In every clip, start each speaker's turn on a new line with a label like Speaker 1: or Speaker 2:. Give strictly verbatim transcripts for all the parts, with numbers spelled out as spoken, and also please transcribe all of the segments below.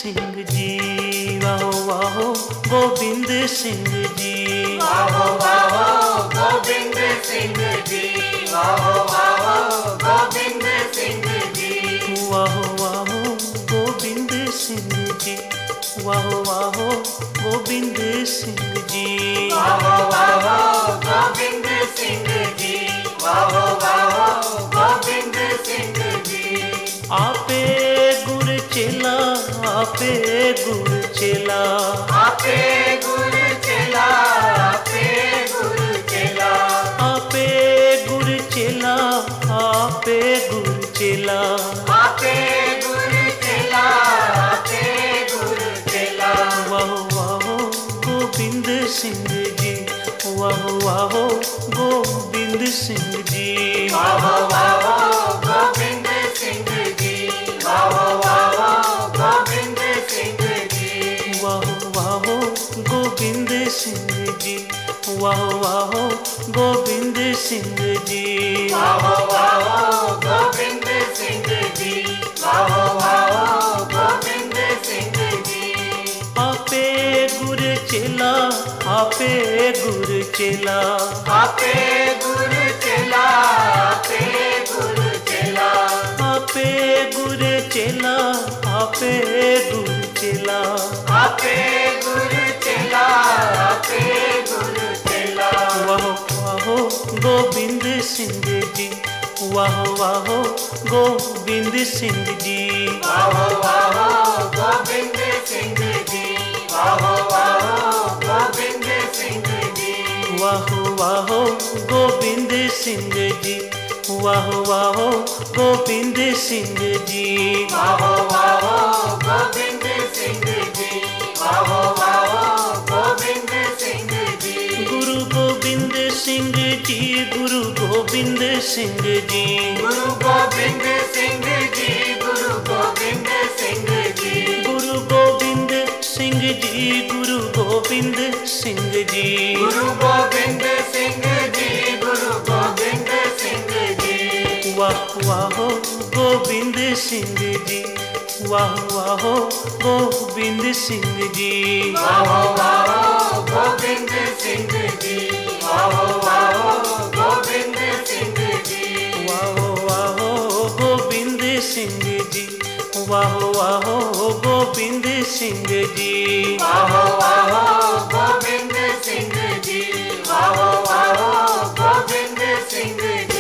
Speaker 1: सिंह जी, वाहो वाहो गोविंद सिंह जी,
Speaker 2: वाहो वाहो गोविंद सिंह जी, वाहो वाहो गोविंद सिंह जी,
Speaker 1: वाहो वाहो गोविंद सिंह जी, वाहो वाहो गोविंद सिंह जी,
Speaker 2: वाहो वाहो गोविंद सिंह जी, वाहो वाहो गोविंद सिंह जी।
Speaker 1: आपे गुर चेला, आपे गुर चेला,
Speaker 2: आपे गुर चेला, आपे गुर चेला,
Speaker 1: आपे गुर चेला, आपे गुर चेला,
Speaker 2: आपे गुर चेला, आपे गुर चेला।
Speaker 1: वाहो वाहो गोविंद सिंह जी, वाहो वाहो गोविंद सिंह जी,
Speaker 2: वाहो वाहो गोविंद सिंह जी, वाहो वाहो गोविंद सिंह जी,
Speaker 1: वाहो वाहो गोविंद सिंह जी, वाहो वाहो गोविंद सिंह जी,
Speaker 2: वाहो वाहो गोविंद सिंह जी, वाहो वाहो गोविंद सिंह जी।
Speaker 1: आपे गुर चेला, आपे गुर चेला,
Speaker 2: आपे गुर चेला, आपे गुर चेला,
Speaker 1: आपे गुर चेला, आपे गुर चेला,
Speaker 2: आपे गुर चेला, आपे गुर चेला।
Speaker 1: वाहो वाहो गोविंद सिंह जी, वाहो वाहो गोविंद सिंह जी,
Speaker 2: वाहो वाहो गोविंद सिंह जी, वाहो वाहो गोविंद सिंह जी,
Speaker 1: वाहो वाहो गोविंद सिंह जी, वाहो वाहो गोविंद सिंह जी,
Speaker 2: वाहो वाहो गोविंद सिंह जी, वाहो वाहो गोविंद सिंह जी।
Speaker 1: गुरु गोविंद सिंह जी, गुरु गोविंद सिंह जी,
Speaker 2: गुरु गोविंद सिंह जी, गुरु गोविंद सिंह जी,
Speaker 1: गुरु गोविंद सिंह जी, गुरु गोविंद सिंह जी,
Speaker 2: गुरु गोविंद सिंह जी, गुरु गोविंद सिंह जी।
Speaker 1: वाह वाहो गोविंद सिंह जी, वाह वाहो गोविंद सिंह जी,
Speaker 2: वाहो वाहो गोविंद सिंह जी, वाहो वाहो गोविंद सिंह जी,
Speaker 1: वाहो वाहो गोविंद सिंह जी, वाहो वाहो गोविंद सिंह जी,
Speaker 2: वाहो वाहो गोविंद सिंह जी, वाहो वाहो गोविंद सिंह जी।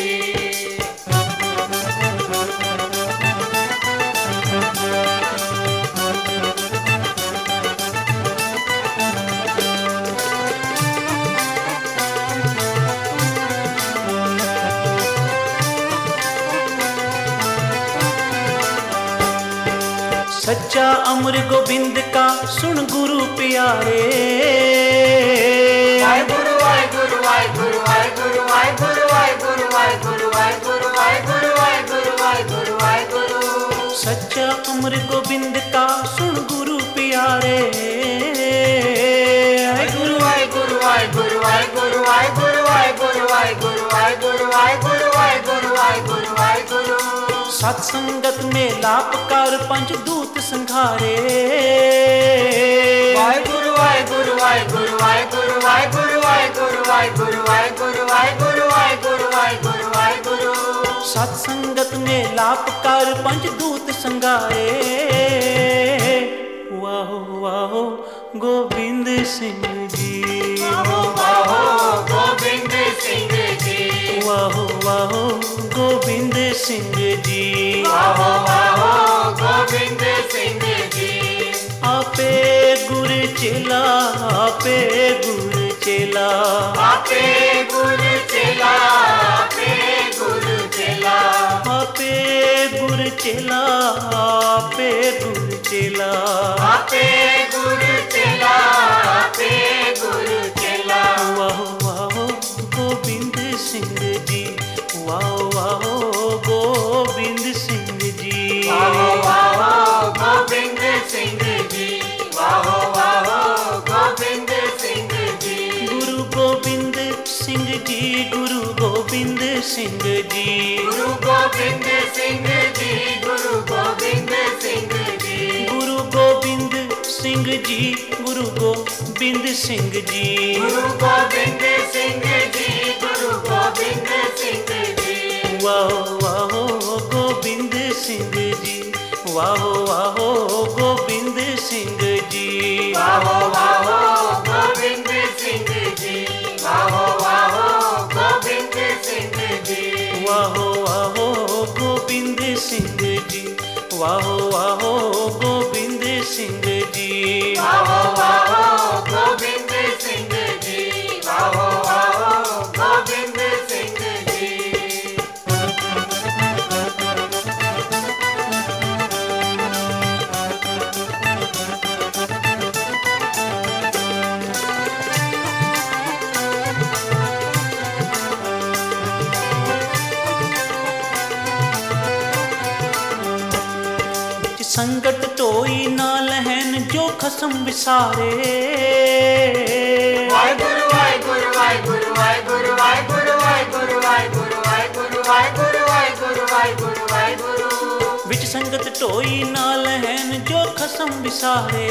Speaker 1: सच्चा अमर गोविंद का सुन गुरु प्यारे,
Speaker 2: वाहे गुरु वाहे गुरु वाहे गुरु वाहे गुरु वाहे गुरु वाहे गुरु वाहे गुरु वाहे गुरु वाहे गुरु वाहे गुरु वाहे गुरु वाहे गुरु।
Speaker 1: सच्चा अमर गोविंद का सुन गुरु प्यारे,
Speaker 2: वाहे गुरु वाहे गुरु वाहे गुरु वाहे गुरु वाहे गुरु वाहे गुरु वाहे गुरु वाहे गुरु वाहे गुरु वाहे गुरु वाहे गुरु वाहे गुरु।
Speaker 1: सत्संगत में लापकार पंच दूत संघारे,
Speaker 2: वाहे गुरु वाहे गुरु वाहे गुरु वाहे गुरु वाहे गुरु वाहे गुरु वाहे गुरु वाहे गुरु वाहे गुरु वाहे गुरु वाहे गुरु वाहे गुरु।
Speaker 1: सत्संगत में लापकार पंच दूत संघारे, वाहो वाहो गोविंद सिंह जी,
Speaker 2: वाहो वाहो गोविंद सिंह जी,
Speaker 1: वाहो वाहो गोविंद सिंह जी,
Speaker 2: वाहो वाहो गोविंद सिंह जी।
Speaker 1: आपे गुर चेला, आपे गुर चेला,
Speaker 2: आपे गुर चेला, आपे गुर चेला,
Speaker 1: आपे गुर चेला, आपे गुर चेला,
Speaker 2: आपे गुर चेला, आपे गुर चेला।
Speaker 1: वाहो वाहो गोविंद सिंह जी, वाहो वाहो गोविंद सिंह जी,
Speaker 2: वाहो वाहो गोविंद सिंह जी, वाहो वाहो गोविंद सिंह जी,
Speaker 1: गुरु गोविंद सिंह जी, गुरु गोविंद सिंह जी,
Speaker 2: गुरु गोविंद सिंह जी, गुरु गोविंद सिंह जी,
Speaker 1: गुरु गोविंद सिंह जी, गुरु गोबिंद सिंह जी।
Speaker 2: गुरु गोबिंद सिंह जी, गुरु गोबिंद सिंह जी।
Speaker 1: वाहो वाहो गोबिंद सिंह जी, वाहो वाहो गोबिंद सिंह जी।
Speaker 2: वाहो वाहो गोबिंद सिंह जी, वाहो वाहो गोबिंद सिंह जी।
Speaker 1: वाहो वाहो गोबिंद सिंह जी, वाहो वाहो गोबिंद सिंह जी।
Speaker 2: वाहो वाहो गोबिंद सिंह जी, वाहो वाहो गोबिंद सिंह जी।
Speaker 1: संकट टोई ना लहन जो खसम विसारे।
Speaker 2: वाहिगुरु वाहिगुरु वाहिगुरु वाहिगुरु वाहिगुरु वाहिगुरु वाहिगुरु वाहिगुरु वाहिगुरु वाहिगुरु वाहिगुरु वाहिगुरु।
Speaker 1: विच संगत टोई ना लहन जो खसम विसारे।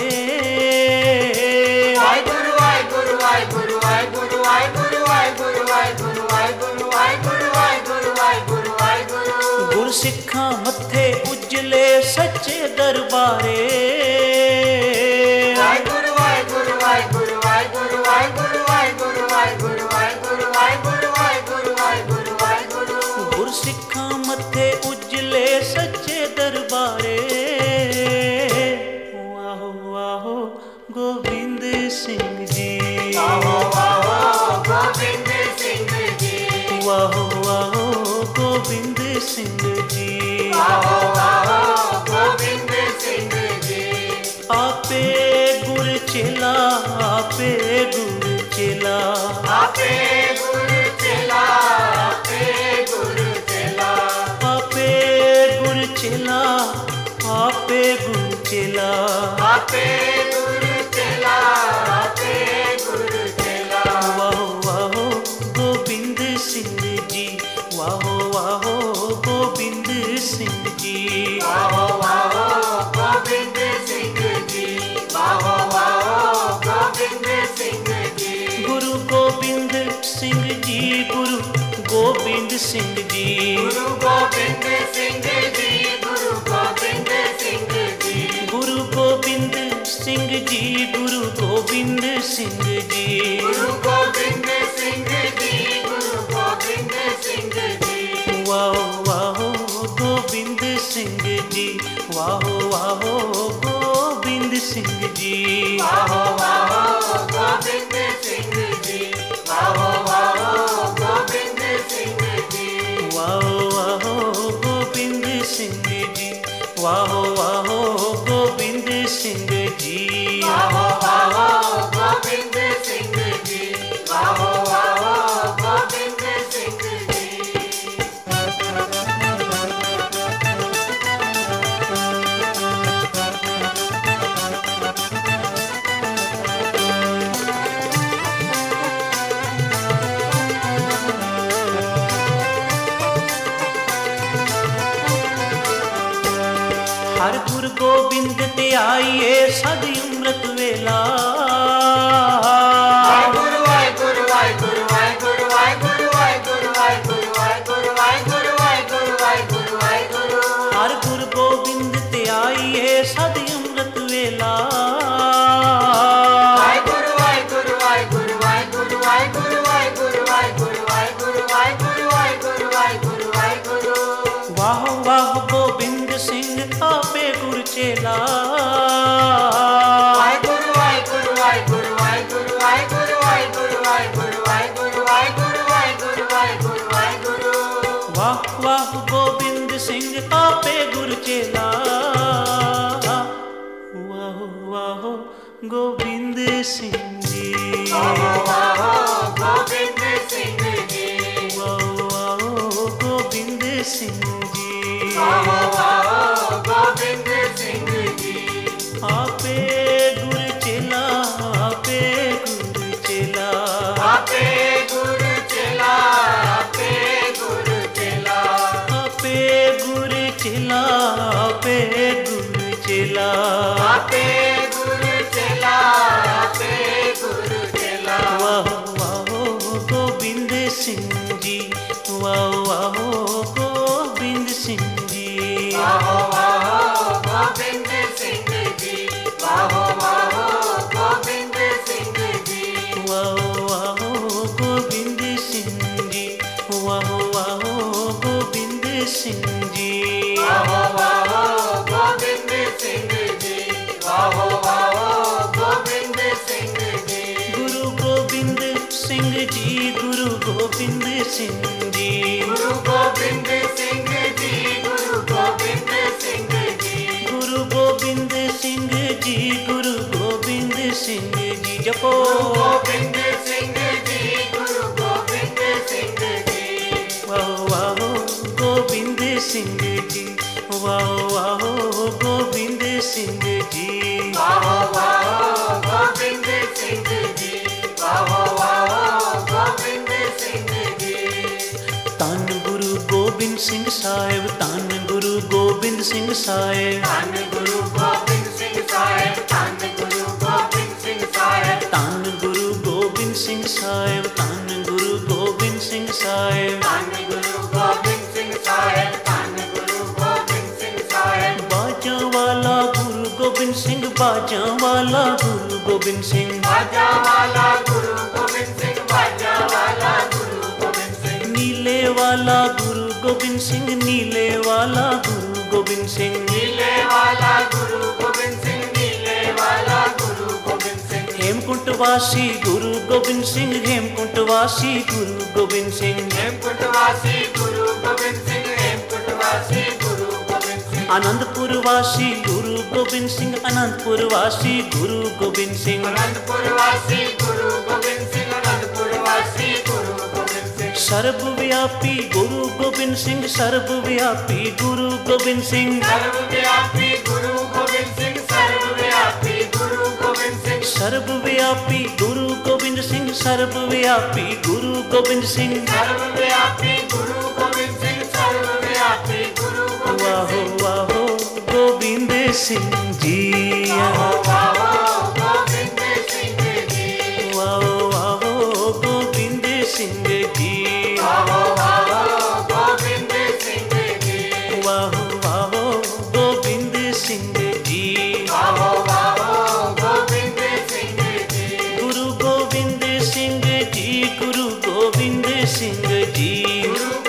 Speaker 2: वाहिगुरु वाहिगुरु वाहिगुरु वाहिगुरु वाहिगुरु वाहिगुरु वाहिगुरु वाहिगुरु वाहिगुरु वाहिगुरु वाहिगुरु वाहिगुरु।
Speaker 1: गुर सिखा मथे उजले सच्चे दरबारे।
Speaker 2: वाहिगुरु वाहिगुरु वाहिगुरु वाहिगुरु वाहिगुरु वाहिगुरु वाहिगुरु वाहिगुरु वाहिगुरु वाहिगुरु वाहिगुरु वाहिगुरु।
Speaker 1: गुर सिखा मथे उजले सच्चे दरबारे। वाहो वाहो गोबिंद सिंह जी,
Speaker 2: वाहो वाहो गोबिंद सिंह जी।
Speaker 1: वाहो वाहो गोबिंद सिंह जी।
Speaker 2: वाहो वाहो गोबिंद सिंह जी।
Speaker 1: आपे गुर चेला, आपे गुर चेला,
Speaker 2: आपे गुर चेला, आपे गुर चेला।
Speaker 1: आपे गुर चेला, आपे गुर चेला।
Speaker 2: आपे गुर चेला, आपे गुर चेला।
Speaker 1: वाहो वाहो गोबिंद सिंह जी, वाहो वाहो गोबिंद सिंह जी।
Speaker 2: वाहो वाहो गोबिंद सिंह जी, वाहो वाहो गोबिंद सिंह जी।
Speaker 1: गुरु गोबिंद सिंह जी, गुरु गोबिंद सिंह जी।
Speaker 2: गुरु गोबिंद सिंह जी, गुरु गोबिंद सिंह जी।
Speaker 1: गुरु गोबिंद सिंह जी, गुरु गोबिंद सिंह जी।
Speaker 2: गुरु गोबिंद सिंह जी, गुरु गोबिंद सिंह जी।
Speaker 1: वाहो वाहो गोबिंद सिंह जी, वाहो वाहो गोबिंद सिंह जी।
Speaker 2: वाहो वाहो गोबिंद सिंह जी, वाहो वाहो गोबिंद सिंह जी।
Speaker 1: वाहो वाहो गोबिंद सिंह जी, वाहो वाहो गोबिंद सिंह जी।
Speaker 2: वाहो वाहो गोबिंद सिंह जी, वाहो वाहो गोबिंद सिंह जी।
Speaker 1: हर गुर गोबिंद ते आइए सद अमृत वेला।
Speaker 2: वाहिगुरु वाहिगुरु वाहिगुरु वाहिगुरु वाहिगुरु वाहिगुरु वाहिगुरु वाहिगुरु वाहिगुरु वाहिगुरु वाहिगुरु वाहिगुरु।
Speaker 1: हर गुर गोबिंद ते आइए सद अमृत वेला।
Speaker 2: वाहिगुरु वाहिगुरु वाहिगुरु वाहिगुरु वाहिगुरु वाहिगुरु वाहिगुरु वाहिगुरु वाहिगुरु वाहिगुरु वाहिगुरु वाहिगुरु।
Speaker 1: वाह वाह गोबिंद सिंह आपे गुर चेला।
Speaker 2: वाहिगुरु वाहिगुरु वाहिगुरु वाहिगुरु वाहिगुरु वाहिगुरु वाहिगुरु वाहिगुरु वाहिगुरु वाहिगुरु वाहिगुरु वाहिगुरु।
Speaker 1: वाह वाह गोबिंद सिंह आपे गुर चेला। वाह वाह गोबिंद सिंह जी।
Speaker 2: वाहो वाहो गोबिंद सिंह जी।
Speaker 1: वाह वाह गोबिंद सिंह जी।
Speaker 2: वाहो वाहो गोबिंद सिंह जी।
Speaker 1: आपे गुर चेला, आपे गुर चेला।
Speaker 2: आपे गुर चेला, आपे गुर चेला।
Speaker 1: आपे गुर चेला, आपे गुर चेला।
Speaker 2: आपे गुर
Speaker 1: वाहो वाहो गोविंद सिंह जी।
Speaker 2: वाहो वाहो गोविंद सिंह जी, वाहो वाहो गोविंद सिंह जी।
Speaker 1: वाहो वाहो गोविंद सिंह जी, वाहो वाहो गोविंद सिंह जी।
Speaker 2: वाहो वाहो गोविंद सिंह जी, वाहो वाहो गोविंद सिंह जी।
Speaker 1: गुरु गोविंद सिंह जी, गुरु गोविंद सिंह जी।
Speaker 2: गुरु गोविंद सिंह जी, गुरु गोविंद सिंह जी।
Speaker 1: गुरु गोविंद सिंह जी, गुरु गोविंद सिंह जी। जपो
Speaker 2: गुरु गोविंद सिंह जी, गुरु गोविंद सिंह जी।
Speaker 1: वाहो वाहो गोविंद सिंह जी, वाहो वाहो गोविंद सिंह जी।
Speaker 2: वाहो वाहो गोविंद सिंह जी, वाहो वाहो गोविंद सिंह जी।
Speaker 1: धन गुरु गोबिंद सिंह साहिब, धन गुरु गोबिंद सिंह साहिब।
Speaker 2: धन गुरु गोबिंद सिंह साहिब, धन गुरु गोबिंद सिंह साहिब।
Speaker 1: धन गुरु गोबिंद सिंह साहिब, धन गुरु गोबिंद सिंह साहिब।
Speaker 2: धन गुरु गोबिंद सिंह साहिब, धन गुरु गोबिंद सिंह साहिब।
Speaker 1: बाजा वाला गुरु गोबिंद सिंह, बाजा वाला गुरु गोबिंद सिंह।
Speaker 2: बाजा वाला गुरु गोबिंद सिंह, बाजा वाला गुरु गोबिंद सिंह।
Speaker 1: नीले वाला गुरु गोबिंद सिंह, नीले वाला गुरु गोबिंद सिंह।
Speaker 2: नीले वाला गुरु गोबिंद सिंह, नीले वाला गुरु गोबिंद सिंह।
Speaker 1: हेमकुंट वासी गुरु गोबिंद सिंह, हेमकुंट वासी गुरु गोबिंद सिंह।
Speaker 2: हेमकुंट वासी गुरु गोबिंद सिंह, हेमकुंट वासी गुरु गोबिंद सिंह।
Speaker 1: आनंदपुर वासी गुरु गोबिंद सिंह, आनंदपुर वासी गुरु गोबिंद सिंह।
Speaker 2: अनंतपुर वासी गुरु गोबिंद सिंह, अनंतपुर वासी गुरु गोबिंद सिंह।
Speaker 1: सर्वव्यापी गुरु गोबिंद सिंह, सर्वव्यापी गुरु गोबिंद सिंह।
Speaker 2: सर्वव्यापी गुरु गोबिंद सिंह, सर्वव्यापी गुरु गोबिंद सिंह।
Speaker 1: सर्वव्यापी गुरु गोबिंद सिंह, सर्वव्यापी गुरु गोबिंद सिंह।
Speaker 2: सर्वव्यापी गुरु गोबिंद सिंह, सर्वव्यापी गुरु गोबिंद
Speaker 1: वाहो
Speaker 2: सिंह।
Speaker 1: वाहो गोविंद सिंह जी।
Speaker 2: वाहो वाहो गोविंद सिंह जी।
Speaker 1: वाहो वाहो गोविंद सिंह जी।
Speaker 2: वाहो वाहो गोविंद सिंह जी।
Speaker 1: वाहो वाहो गोविंद सिंह जी।
Speaker 2: वाहो वाहो गोविंद सिंह जी।
Speaker 1: गुरु गोविंद सिंह जी, गुरु गोविंद सिंह जी।
Speaker 2: गुरु